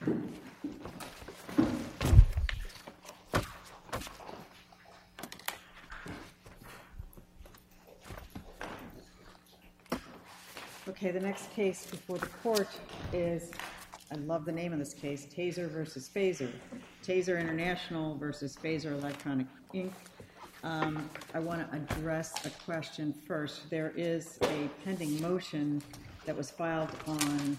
Okay, the next case before the court is, I love the name of this case, Taser versus Phaser. Taser International versus Phaser Electronic Inc. I want to address a question first. There is a pending motion that was filed on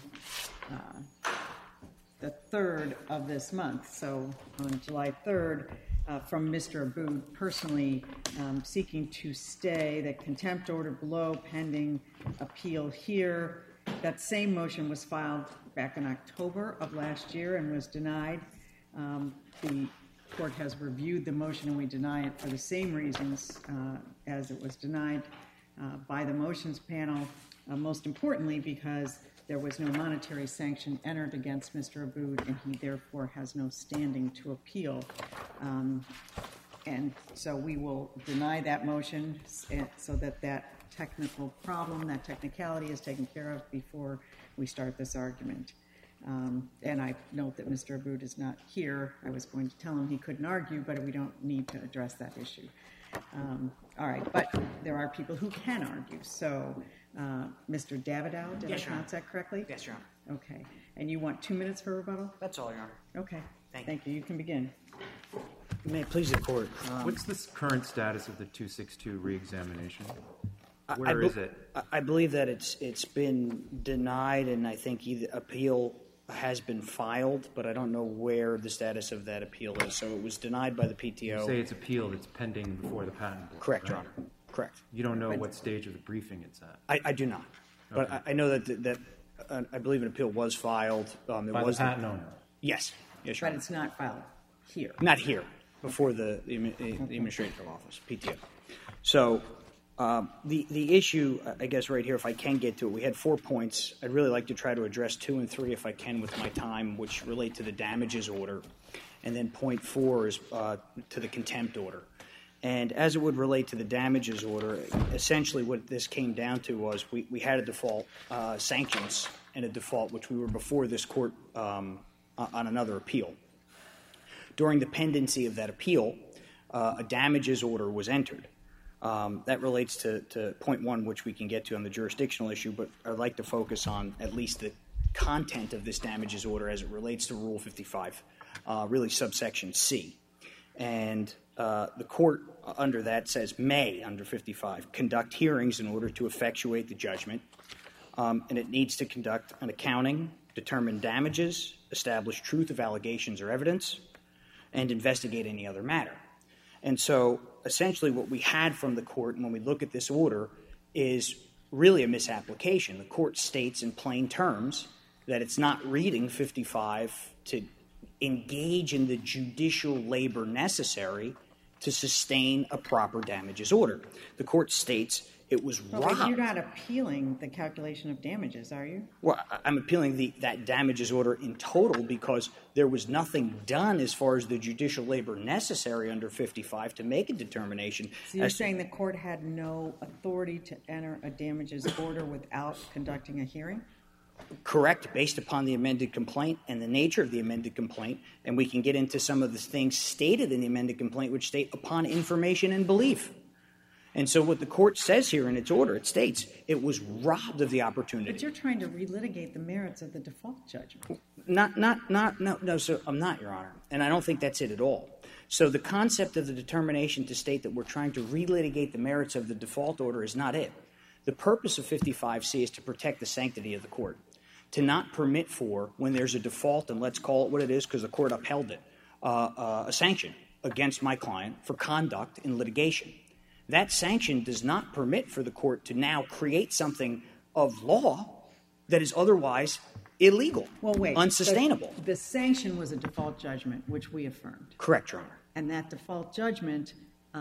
the 3rd of this month, so on July 3rd, from Mr. Abood personally seeking to stay the contempt order below pending appeal here. That same motion was filed back in October of last year and was denied. The court has reviewed the motion and we deny it for the same reasons as it was denied by the motions panel, most importantly because there was no monetary sanction entered against Mr. Abood and he therefore has no standing to appeal. And so we will deny that motion so that that technical problem, that technicality is taken care of before we start this argument. And I note that Mr. Abood is not here. I was going to tell him he couldn't argue, but we don't need to address that issue. All right, but there are people who can argue. So, Mr. Davidow, did I pronounce that correctly? Yes, Your Honor. Okay. And you want 2 minutes for rebuttal? That's all, Your Honor. Okay. Thank you. You can begin. May it please the court. What's the current status of the 262 reexamination? Where is it? I believe that it's been denied, and I think either appeal has been filed, but I don't know where the status of that appeal is. So it was denied by the PTO. You say it's appealed. It's pending before the patent board. Correct, right? Your Honor. Correct. You don't know what stage of the briefing it's at. I do not, but Okay. I know that I believe an appeal was filed. By the patent owner. Yes. Yes, Your But Honor. it's not filed here. Not here, before the administrative office, PTO. So the issue, I guess, right here, if I can get to it, we had 4 points. I'd really like to try to address 2 and 3 if I can with my time, which relate to the damages order. And then point 4 is to the contempt order. And as it would relate to the damages order, essentially what this came down to was we had a default sanctions and a default, which we were before this court on another appeal. During the pendency of that appeal, a damages order was entered. That relates to point 1, which we can get to on the jurisdictional issue, but I'd like to focus on at least the content of this damages order as it relates to Rule 55, really subsection C. And the court under that says may, under 55, conduct hearings in order to effectuate the judgment, and it needs to conduct an accounting, determine damages, establish truth of allegations or evidence, and investigate any other matter. And so essentially what we had from the court when we look at this order is really a misapplication. The court states in plain terms that it's not reading 55 to engage in the judicial labor necessary to sustain a proper damages order. The court states it was robbed. But you're not appealing the calculation of damages, are you? Well, I'm appealing that damages order in total because there was nothing done as far as the judicial labor necessary under 55 to make a determination. So you're saying the court had no authority to enter a damages order without conducting a hearing? Correct, based upon the amended complaint and the nature of the amended complaint, and we can get into some of the things stated in the amended complaint which state upon information and belief. And so what the court says here in its order, it states it was robbed of the opportunity. But you're trying to relitigate the merits of the default judgment. No, sir, I'm not, Your Honor, and I don't think that's it at all. So the concept of the determination to state that we're trying to relitigate the merits of the default order is not it. The purpose of 55C is to protect the sanctity of the court, to not permit for, when there's a default, and let's call it what it is because the court upheld it, a sanction against my client for conduct in litigation. That sanction does not permit for the court to now create something of law that is otherwise illegal, unsustainable. The sanction was a default judgment, which we affirmed. Correct, Your Honor. And that default judgment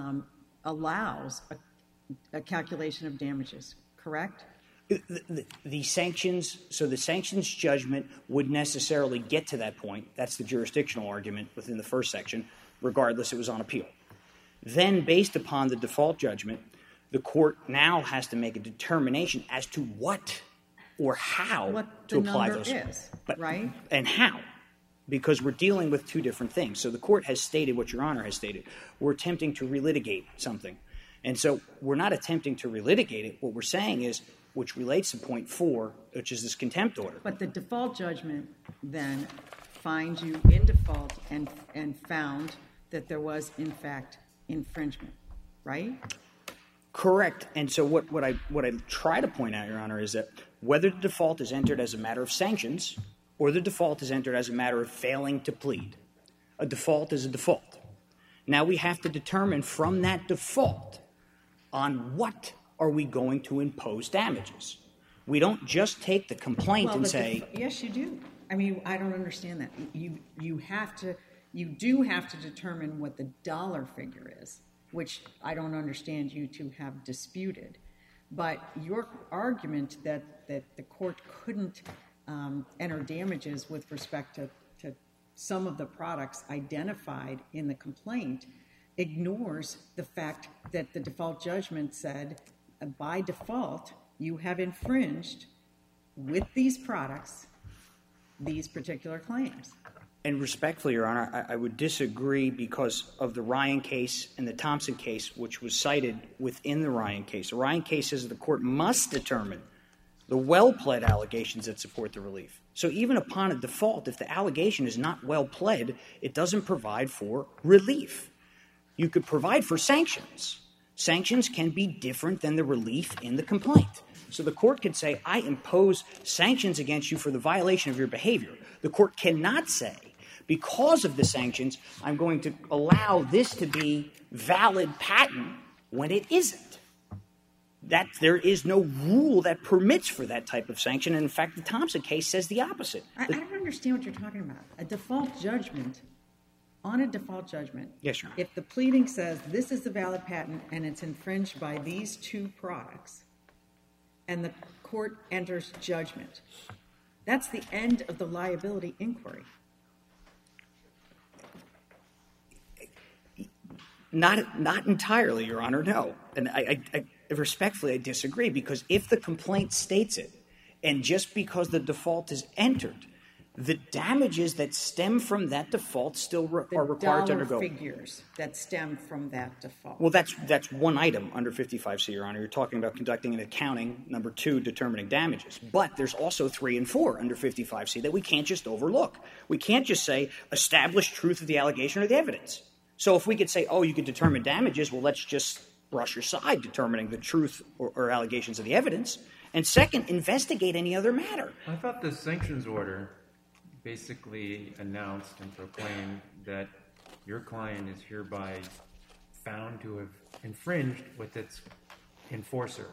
allows a calculation of damages, correct? The sanctions, so the sanctions judgment would necessarily get to that point. That's the jurisdictional argument within the first section, regardless it was on appeal. Then, based upon the default judgment, the court now has to make a determination as to what or how to apply those. What the number is, right? And how. because we're dealing with two different things. So the court has stated what Your Honor has stated. We're attempting to relitigate something. And so we're not attempting to relitigate it. What we're saying is, which relates to point 4, which is this contempt order. But the default judgment then finds you in default and found that there was, in fact, infringement, right? Correct. And so what I try to point out, Your Honor, is that whether the default is entered as a matter of sanctions or the default is entered as a matter of failing to plead, a default is a default. Now we have to determine from that default on what are we going to impose damages. We don't just take the complaint and say... Yes, you do. I mean, I don't understand that. You do have to determine what the dollar figure is, which I don't understand you to have disputed. But your argument that the court couldn't enter damages with respect to some of the products identified in the complaint ignores the fact that the default judgment said, by default, you have infringed with these products these particular claims. And respectfully, Your Honor, I would disagree because of the Ryan case and the Thompson case, which was cited within the Ryan case. The Ryan case says the court must determine the well-pled allegations that support the relief. So even upon a default, if the allegation is not well-pled, it doesn't provide for relief. You could provide for sanctions. Sanctions can be different than the relief in the complaint. So the court could say, I impose sanctions against you for the violation of your behavior. The court cannot say, because of the sanctions, I'm going to allow this to be valid patent when it isn't. That there is no rule that permits for that type of sanction. And in fact, the Thompson case says the opposite. I don't understand what you're talking about. A default judgment, on a default judgment, yes, Your Honor. If the pleading says this is the valid patent and it's infringed by these two products, and the court enters judgment, that's the end of the liability inquiry. Not entirely, Your Honor, no. And I respectfully, I disagree, because if the complaint states it, and just because the default is entered, the damages that stem from that default still are required to undergo. The dollar figures that stem from that default. Well, that's one item under 55C, Your Honor. You're talking about conducting an accounting, number 2, determining damages. But there's also 3 and 4 under 55C that we can't just overlook. We can't just say, establish truth of the allegation or the evidence. So if we could say, oh, you could determine damages, well, let's just brush aside determining the truth or allegations of the evidence. And second, investigate any other matter. I thought the sanctions order basically announced and proclaimed that your client is hereby found to have infringed with its enforcer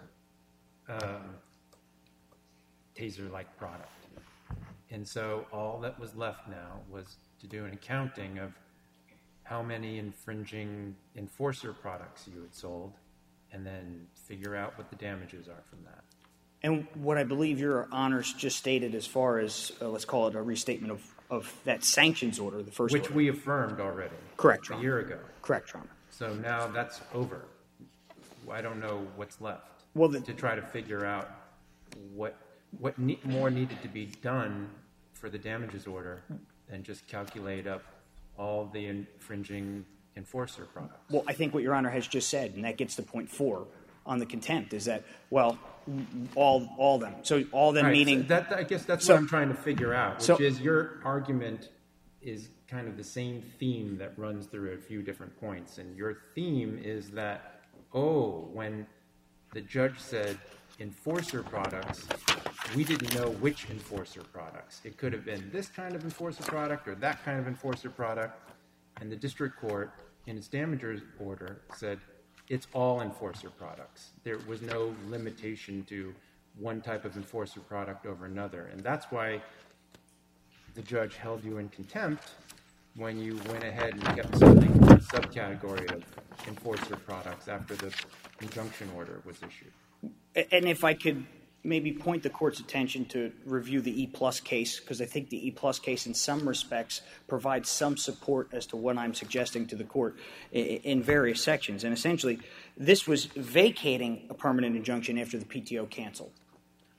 taser-like product. And so all that was left now was to do an accounting of how many infringing enforcer products you had sold, and then figure out what the damages are from that. And what I believe Your Honors just stated as far as, let's call it a restatement of that sanctions order, the first Which order. we affirmed already. Correct, Your A Honor. year ago. Correct, Your Honor. So now that's over. I don't know what's left to try to figure out what more needed to be done for the damages order than just calculate up all the infringing enforcer products. Well, I think what Your Honor has just said, and that gets to point 4 on the contempt, is that, well, all of them. So all of them, right, meaning... So I guess that's what I'm trying to figure out, which is your argument is kind of the same theme that runs through a few different points. And your theme is that, when the judge said enforcer products, we didn't know which enforcer products. It could have been this kind of enforcer product or that kind of enforcer product. And the district court, in its damages order, said it's all enforcer products. There was no limitation to one type of enforcer product over another. And that's why the judge held you in contempt when you went ahead and kept selling a subcategory of enforcer products after the injunction order was issued. And if I could maybe point the court's attention to review the E-plus case, because I think the E-plus case in some respects provides some support as to what I'm suggesting to the court in various sections. And essentially, this was vacating a permanent injunction after the PTO canceled.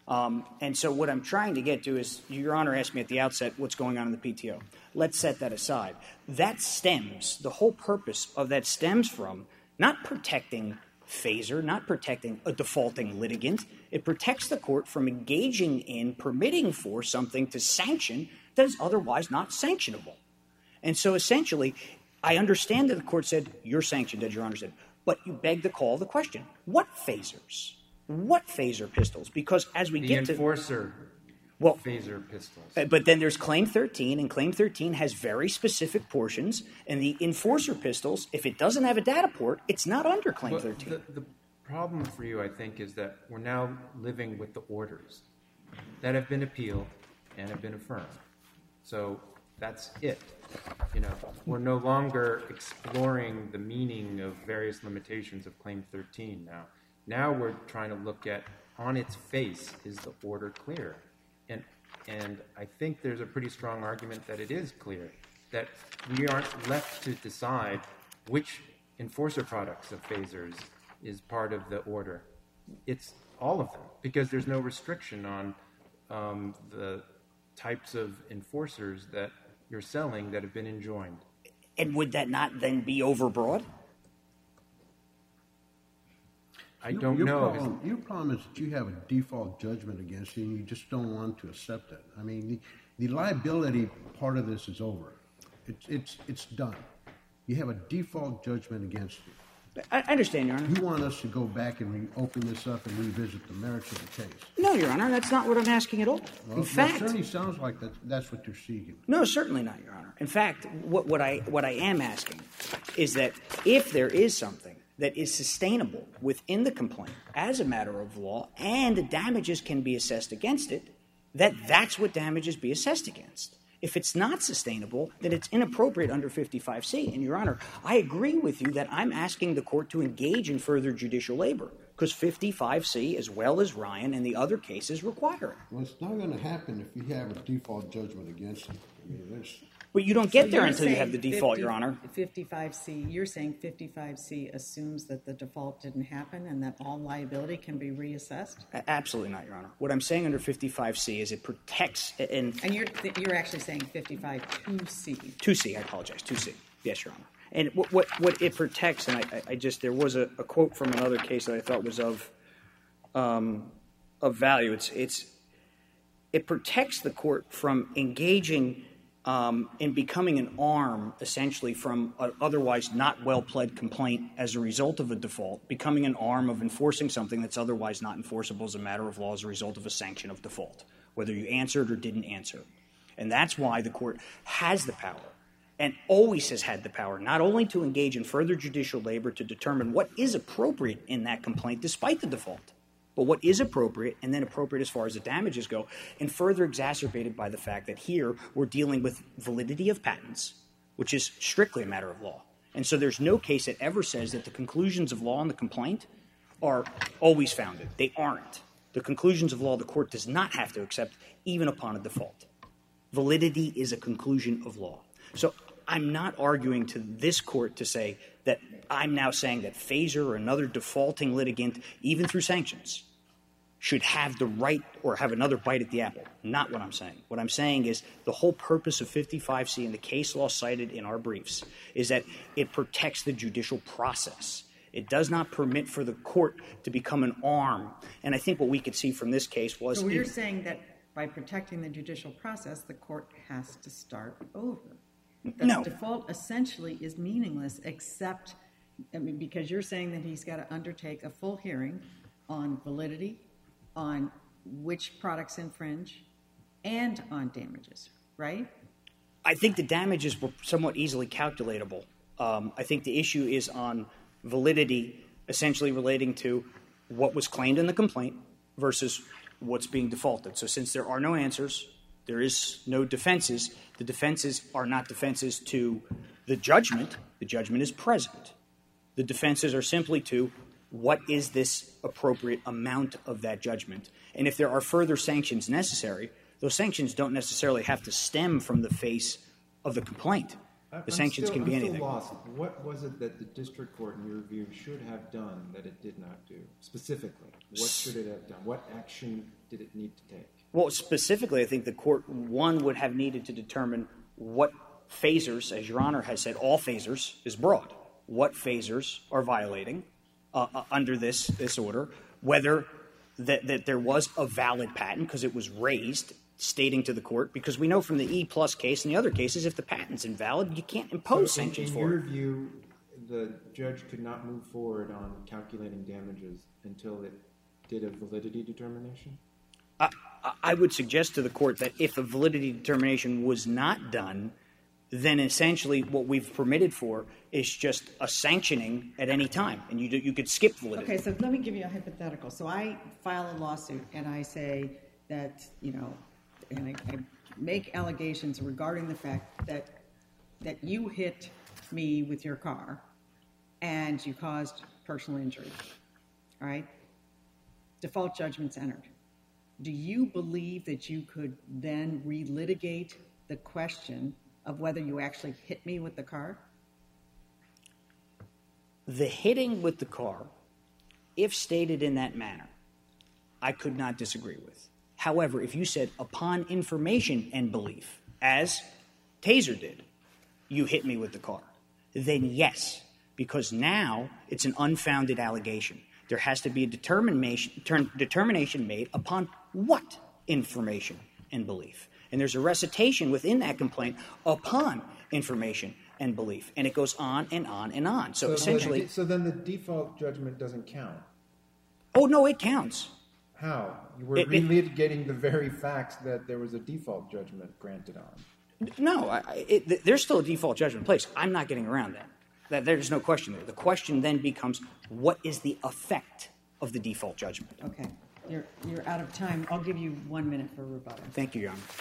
And so what I'm trying to get to is, Your Honor asked me at the outset what's going on in the PTO. Let's set that aside. That stems, the whole purpose of that stems from not protecting Phaser, not protecting a defaulting litigant. It protects the court from engaging in permitting for something to sanction that is otherwise not sanctionable. And so essentially, I understand that the court said, you're sanctioned, as Your Honor said, but you beg to call the question, what Phasers? What Phaser pistols? Because as we get to... The enforcer Phaser pistols. But then there's Claim 13, and Claim 13 has very specific portions, and the enforcer pistols, if it doesn't have a data port, it's not under Claim 13. The problem for you, I think, is that we're now living with the orders that have been appealed and have been affirmed. So that's it. We're no longer exploring the meaning of various limitations of Claim 13 now. Now we're trying to look at, on its face, is the order clear? And I think there's a pretty strong argument that it is clear, that we aren't left to decide which enforcer products of Phasers is part of the order. It's all of them, because there's no restriction on the types of enforcers that you're selling that have been enjoined. And would that not then be overbroad? I don't know. Your problem is that you have a default judgment against you, and you just don't want to accept it. I mean, the liability part of this is over. It's done. You have a default judgment against you. I understand, Your Honor. You want us to go back and open this up and revisit the merits of the case. No, Your Honor, that's not what I'm asking at all. Well, In fact, it certainly sounds like that's what you're seeking. No, certainly not, Your Honor. In fact, what I am asking is that if there is something that is sustainable within the complaint as a matter of law and the damages can be assessed against it, that's what damages be assessed against. If it's not sustainable, then it's inappropriate under 55C. And, Your Honor, I agree with you that I'm asking the court to engage in further judicial labor because 55C, as well as Ryan and the other cases, require it. Well, it's not going to happen if you have a default judgment against you. I mean, But you don't get there until you have the default, Your Honor. 55C, you're saying 55C assumes that the default didn't happen and that all liability can be reassessed? Absolutely not, Your Honor. What I'm saying under 55C is it protects... And you're actually saying 55-2C. 2C, I apologize. 2C. Yes, Your Honor. And what it protects, and I just... There was a quote from another case that I thought was of value. It protects the court from engaging... in becoming an arm, essentially, from an otherwise not well-pled complaint as a result of a default, becoming an arm of enforcing something that's otherwise not enforceable as a matter of law as a result of a sanction of default, whether you answered or didn't answer. And that's why the court has the power, and always has had the power, not only to engage in further judicial labor to determine what is appropriate in that complaint despite the default, but what is appropriate, and then appropriate as far as the damages go, and further exacerbated by the fact that here we're dealing with validity of patents, which is strictly a matter of law. And so there's no case that ever says that the conclusions of law in the complaint are always founded. They aren't. The conclusions of law the court does not have to accept even upon a default. Validity is a conclusion of law. So I'm not arguing to this court to say that I'm now saying that Phaser or another defaulting litigant, even through sanctions, should have the right or have another bite at the apple. Not what I'm saying. What I'm saying is the whole purpose of 55C and the case law cited in our briefs is that it protects the judicial process. It does not permit for the court to become an arm. And I think what we could see from this case was... So you're saying that by protecting the judicial process, the court has to start over. No. The default essentially is meaningless except, because you're saying that he's got to undertake a full hearing on validity, on which products infringe, and on damages, right? I think the damages were somewhat easily calculatable. I think the issue is on validity, essentially relating to what was claimed in the complaint versus what's being defaulted. So since there are no answers, there is no defenses. The defenses are not defenses to the judgment. The judgment is present. The defenses are simply to what is this appropriate amount of that judgment. And if there are further sanctions necessary, those sanctions don't necessarily have to stem from the face of the complaint. The sanctions can be anything. I'm still lost. What was it that the district court, in your view, should have done that it did not do? Specifically, what should it have done? What action did it need to take? Well, specifically, I think the court, one, would have needed to determine what phasers, as Your Honor has said, all phasers is broad. What phasers are violating under this order, whether that there was a valid patent because it was raised, stating to the court, because we know from the E-plus case and the other cases, if the patent's invalid, you can't impose sanctions for it. In your view, the judge could not move forward on calculating damages until it did a validity determination? I would suggest to the court that if a validity determination was not done, then essentially what we've permitted for is just a sanctioning at any time, and you could skip validity. Okay, so let me give you a hypothetical. So I file a lawsuit, and I say that, and I make allegations regarding the fact that you hit me with your car and you caused personal injury, all right? Default judgment's entered. Do you believe that you could then relitigate the question of whether you actually hit me with the car? The hitting with the car, if stated in that manner, I could not disagree with. However, if you said upon information and belief, as Taser did, you hit me with the car, then yes, because now it's an unfounded allegation. There has to be a determination made upon what information and belief. And there's a recitation within that complaint upon information and belief. And it goes on and on and on. So essentially... So then the default judgment doesn't count? Oh, no, it counts. How? You were relitigating the very facts that there was a default judgment granted on. No, there's still a default judgment in place. I'm not getting around that. There's no question there. The question then becomes, what is the effect of the default judgment? Okay. You're out of time. I'll give you 1 minute for rebuttal. Thank you, Your Honor.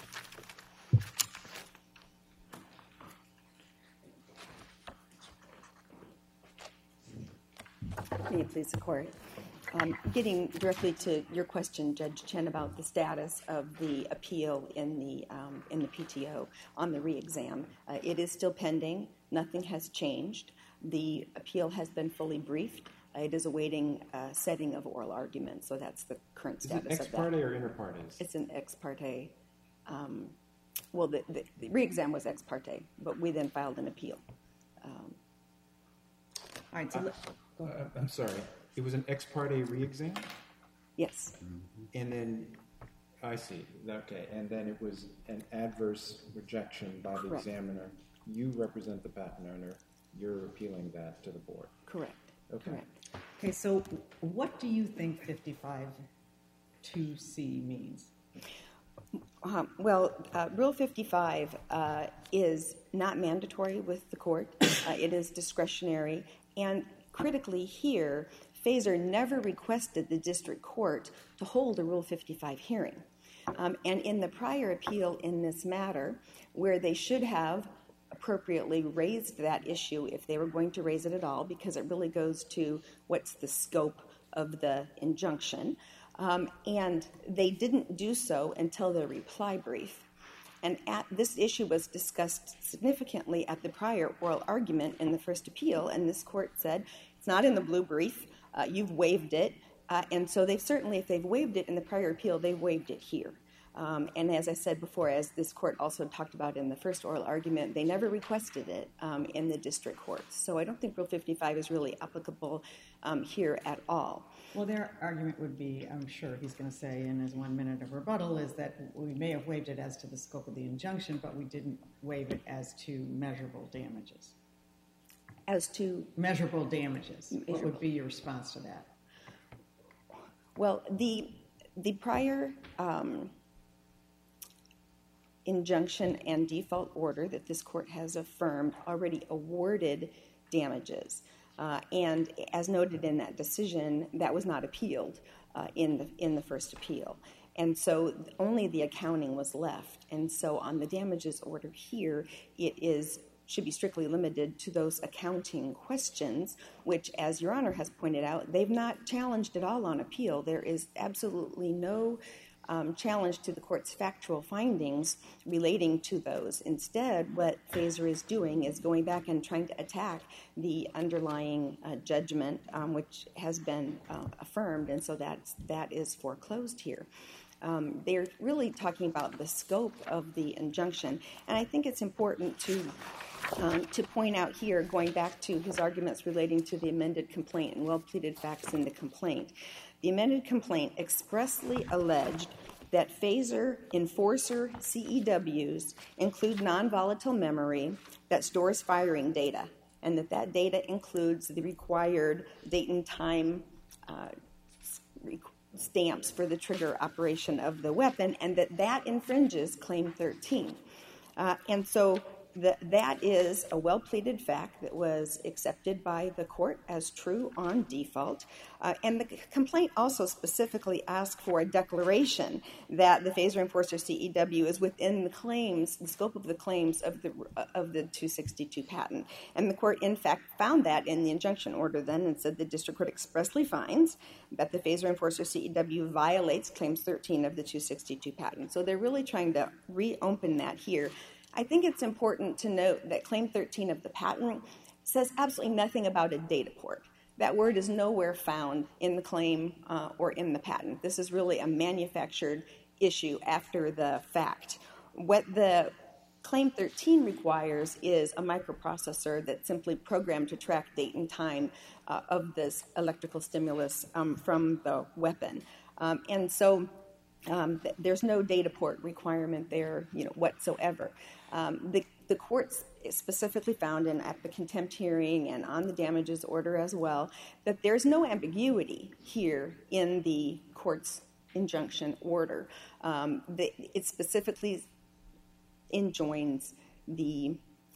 May it please the Court. Getting directly to your question, Judge Chen, about the status of the appeal in the PTO on the re-exam, it is still pending. Nothing has changed. The appeal has been fully briefed. It is awaiting setting of oral argument, so that's the current status of that. Is it ex parte or inter partes? It's an ex parte. Well, the re-exam was ex parte, but we then filed an appeal. All right, so I'm sorry. It was an ex parte re-exam? Yes. And then, I see. Okay. And then it was an adverse rejection by the examiner. You represent the patent owner. You're appealing that to the board. Correct. Okay. Correct. Okay, so what do you think 55(2)(c) means? Well, Rule 55 is not mandatory with the court. It is discretionary. And critically here, Fazer never requested the district court to hold a Rule 55 hearing. And in the prior appeal in this matter, where they should have appropriately raised that issue if they were going to raise it at all, because it really goes to what's the scope of the injunction. And they didn't do so until the reply brief. And this issue was discussed significantly at the prior oral argument in the first appeal, and this court said, it's not in the blue brief, you've waived it, and so they've certainly, if they've waived it in the prior appeal, they've waived it here. And as I said before, as this court also talked about in the first oral argument, they never requested it in the district court. So I don't think Rule 55 is really applicable here at all. Well, their argument would be, I'm sure he's going to say in his 1 minute of rebuttal, is that we may have waived it as to the scope of the injunction, but we didn't waive it as to measurable damages. As to? Measurable damages. What would be your response to that? Well, the prior injunction and default order that this court has affirmed already awarded damages. And as noted in that decision, that was not appealed in the first appeal. And so only the accounting was left. And so on the damages order here, should be strictly limited to those accounting questions, which, as Your Honor has pointed out, they've not challenged at all on appeal. There is absolutely no challenge to the court's factual findings relating to those. Instead, what Fazer is doing is going back and trying to attack the underlying judgment, which has been affirmed, and so that is foreclosed here. They're really talking about the scope of the injunction, and I think it's important to point out here, going back to his arguments relating to the amended complaint and well-pleaded facts in the complaint. The amended complaint expressly alleged that Fazer enforcer CEWs include non-volatile memory that stores firing data, and that data includes the required date and time stamps for the trigger operation of the weapon, and that infringes Claim 13. And so that is a well-pleaded fact that was accepted by the court as true on default. And the complaint also specifically asked for a declaration that the Fazer enforcer CEW is within the scope of the claims of the 262 patent. And the court, in fact, found that in the injunction order then and said the district court expressly finds that the Fazer enforcer CEW violates Claims 13 of the 262 patent. So they're really trying to reopen that here. I think it's important to note that Claim 13 of the patent says absolutely nothing about a data port. That word is nowhere found in the claim or in the patent. This is really a manufactured issue after the fact. What the Claim 13 requires is a microprocessor that's simply programmed to track date and time of this electrical stimulus from the weapon. And so there's no data port requirement there, whatsoever. The courts specifically found at the contempt hearing and on the damages order as well that there's no ambiguity here in the court's injunction order. It specifically enjoins the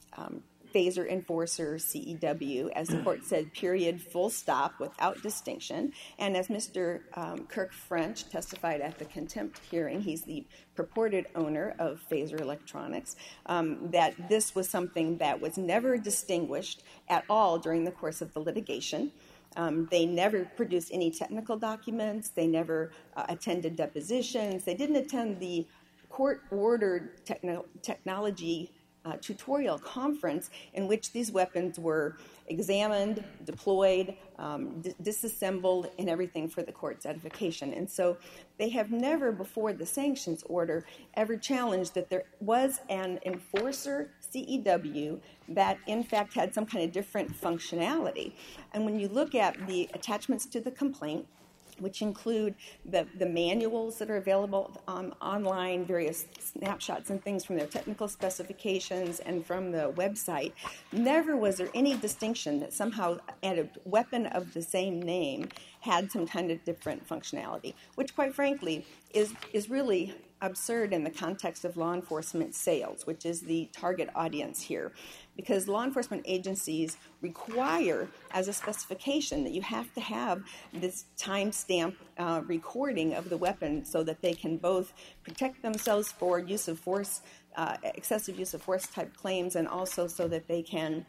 Fazer enforcer CEW, as the court said, period, full stop, without distinction. And as Mr. Kirk French testified at the contempt hearing, he's the purported owner of Fazer Electronics, that this was something that was never distinguished at all during the course of the litigation. They never produced any technical documents. They never attended depositions. They didn't attend the court-ordered technology tutorial conference in which these weapons were examined, deployed, disassembled, and everything for the court's edification. And so they have never, before the sanctions order, ever challenged that there was an enforcer CEW that, in fact, had some kind of different functionality. And when you look at the attachments to the complaint, which include the manuals that are available online, various snapshots and things from their technical specifications and from the website, never was there any distinction that somehow a weapon of the same name had some kind of different functionality, which, quite frankly, is really absurd in the context of law enforcement sales, which is the target audience here. Because law enforcement agencies require, as a specification, that you have to have this timestamp recording of the weapon so that they can both protect themselves for use of force, excessive use of force type claims, and also so that they can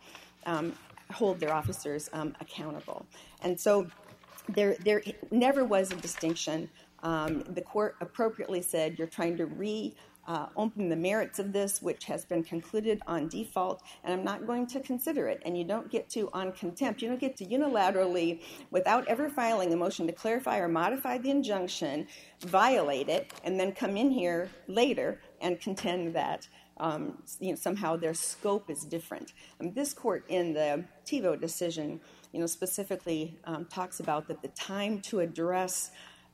hold their officers accountable. And so there never was a distinction. The court appropriately said you're trying to open the merits of this, which has been concluded on default, and I'm not going to consider it. And you don't get to, on contempt, you don't get to unilaterally, without ever filing a motion to clarify or modify the injunction, violate it, and then come in here later and contend that somehow their scope is different. This court, in the TiVo decision, specifically talks about that the time to address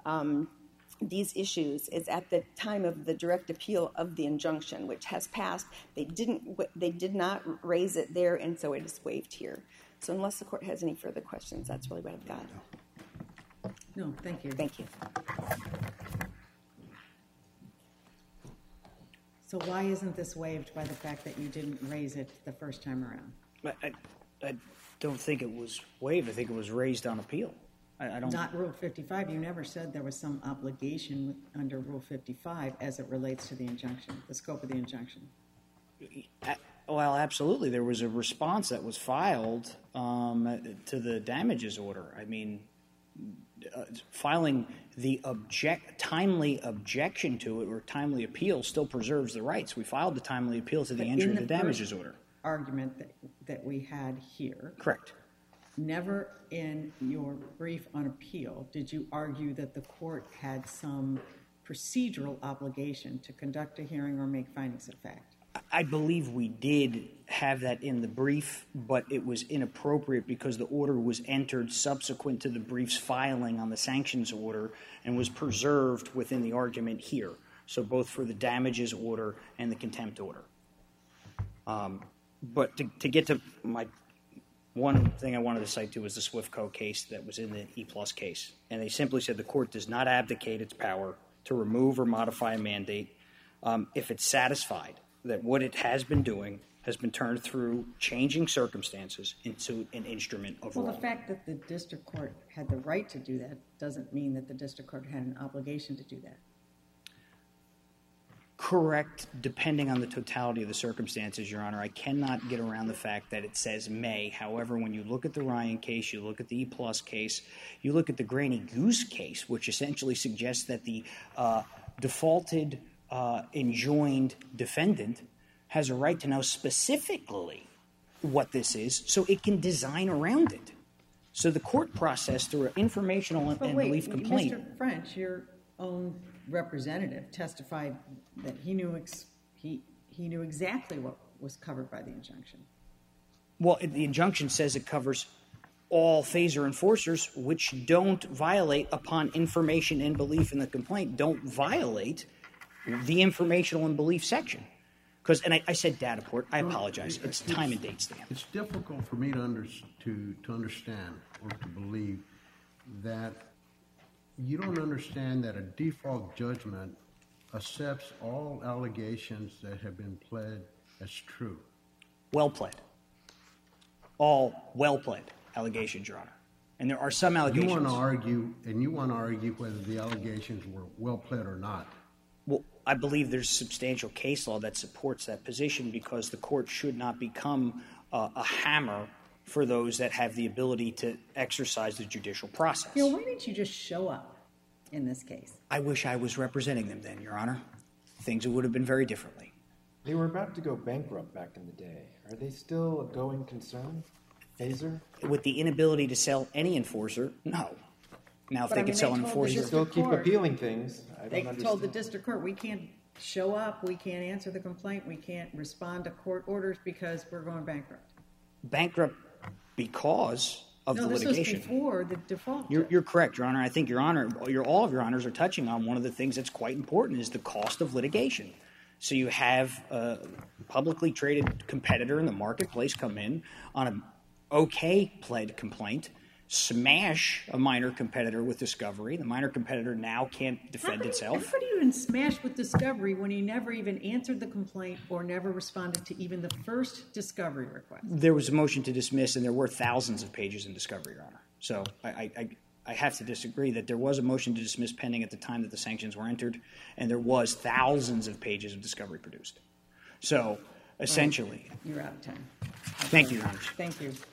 these issues is at the time of the direct appeal of the injunction, which has passed. They did not raise it there, and so it is waived here. So unless the court has any further questions, that's really what I've got. No, thank you. Thank you. So why isn't this waived by the fact that you didn't raise it the first time around? I don't think it was waived. I think it was raised on appeal. I don't. Not Rule 55. You never said there was some obligation under Rule 55 as it relates to the injunction, the scope of the injunction. Well, absolutely. There was a response that was filed to the damages order. I mean, filing the timely objection to it or timely appeal still preserves the rights. We filed the timely appeal to the entry of the damages order. Argument that we had here. Correct. Never in your brief on appeal did you argue that the court had some procedural obligation to conduct a hearing or make findings of fact. I believe we did have that in the brief, but it was inappropriate because the order was entered subsequent to the brief's filing on the sanctions order and was preserved within the argument here. So both for the damages order and the contempt order. But to get to my one thing I wanted to cite to was the Swiftco case that was in the E-Plus case. And they simply said the court does not abdicate its power to remove or modify a mandate if it's satisfied that what it has been doing has been turned through changing circumstances into an instrument of Well, law. the fact that the district court had the right to do that doesn't mean that the district court had an obligation to do that. Correct, depending on the totality of the circumstances, Your Honor. I cannot get around the fact that it says may. However, when you look at the Ryan case, you look at the E-Plus case, you look at the Granny Goose case, which essentially suggests that the defaulted, enjoined defendant has a right to know specifically what this is so it can design around it. So the court process through an informational and belief complaint. Mr. French, your own representative testified that he knew exactly what was covered by the injunction. Well, the injunction says it covers all phaser enforcers which don't violate upon information and belief in the complaint, don't violate the informational and belief section. Because, and I said data port, I apologize. It's time and date stamp. It's difficult for me to understand or to believe that you don't understand that a default judgment accepts all allegations that have been pled as true. Well pled. All well pled allegations, Your Honor. And there are some allegations. You want to argue whether the allegations were well pled or not. Well, I believe there's substantial case law that supports that position because the court should not become a hammer for those that have the ability to exercise the judicial process. You know, why didn't you just show up in this case? I wish I was representing them then, Your Honor. Things would have been very differently. They were about to go bankrupt back in the day. Are they still a going concern, Phaser? With the inability to sell any enforcer, no. Now, if they could sell an enforcer, Still keep appealing things. They told the district court, we can't show up, we can't answer the complaint, we can't respond to court orders because we're going bankrupt. Bankrupt because of the litigation. No, this was before the default. You're correct, Your Honor. I think Your Honor, all of Your Honors are touching on one of the things that's quite important is the cost of litigation. So you have a publicly traded competitor in the marketplace come in on an okay pled complaint, smash a minor competitor with discovery. The minor competitor now can't defend itself. How could you even smash with discovery when he never even answered the complaint or never responded to even the first discovery request? There was a motion to dismiss, and there were thousands of pages in discovery, Your Honor. So I have to disagree that there was a motion to dismiss pending at the time that the sanctions were entered, and there was thousands of pages of discovery produced. So essentially, You're out of time. Thank you, Your Honor. Thank you.